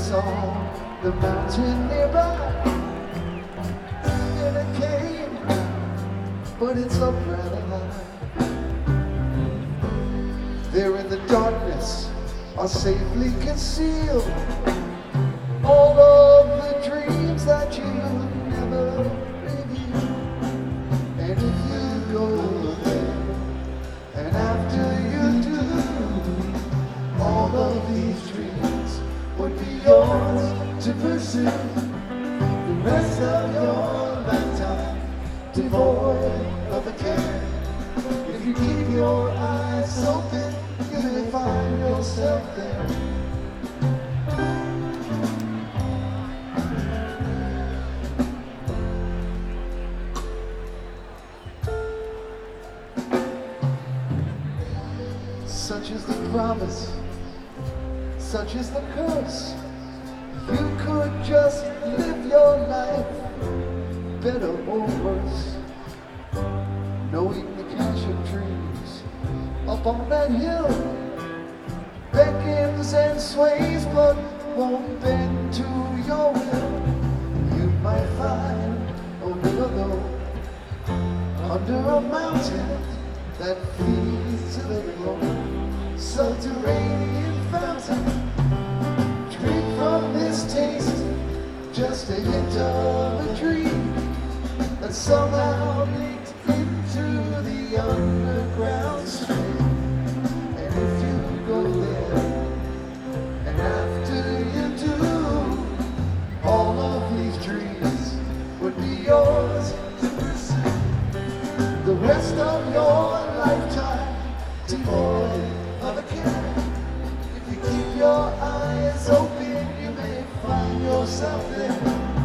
It's on the mountain nearby. In a cave, but it's up rather high. There in the darkness are safely concealed all of the dreams that you never revealed. And if you go there, and after you do, all of these dreams would be yours to pursue the rest of your lifetime, devoid of a care. If you keep your eyes open, you may find yourself there. Such is the promise, such is the curse. You could just live your life, better or worse, knowing the cash of dreams up on that hill beckons and sways, but won't bend to your will. You might find a willow under a mountain that feeds a little subterranean fountain. Drink from this taste, just a hint of a dream that somehow leaked into the underground stream. And if you go there, and after you do, all of these dreams would be yours to pursue the rest of your lifetime, devoid of a care. If you keep your eyes open, you may find yourself there.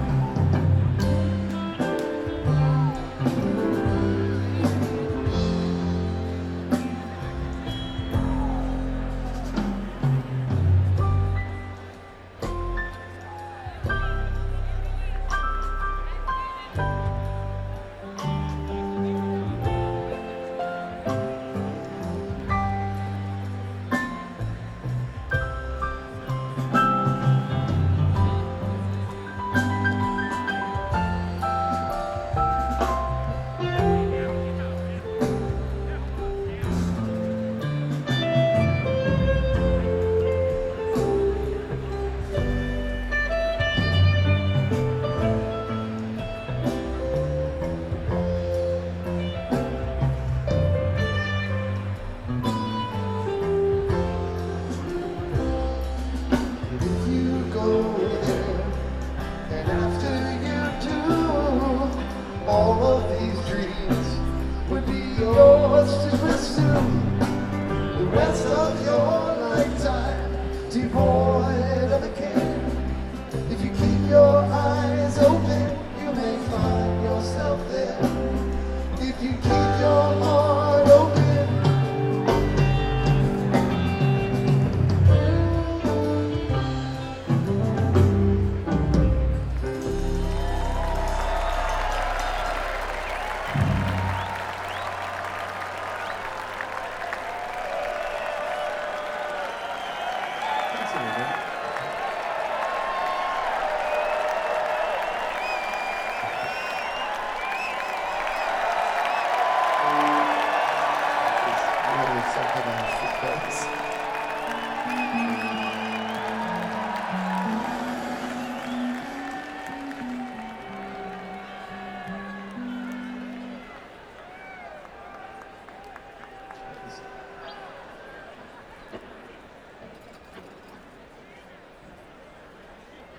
All of these dreams would be yours to pursue the rest of your lifetime, devoid of a care. If you keep your eyes open, you may find yourself there. If you keep your heart open. Something else,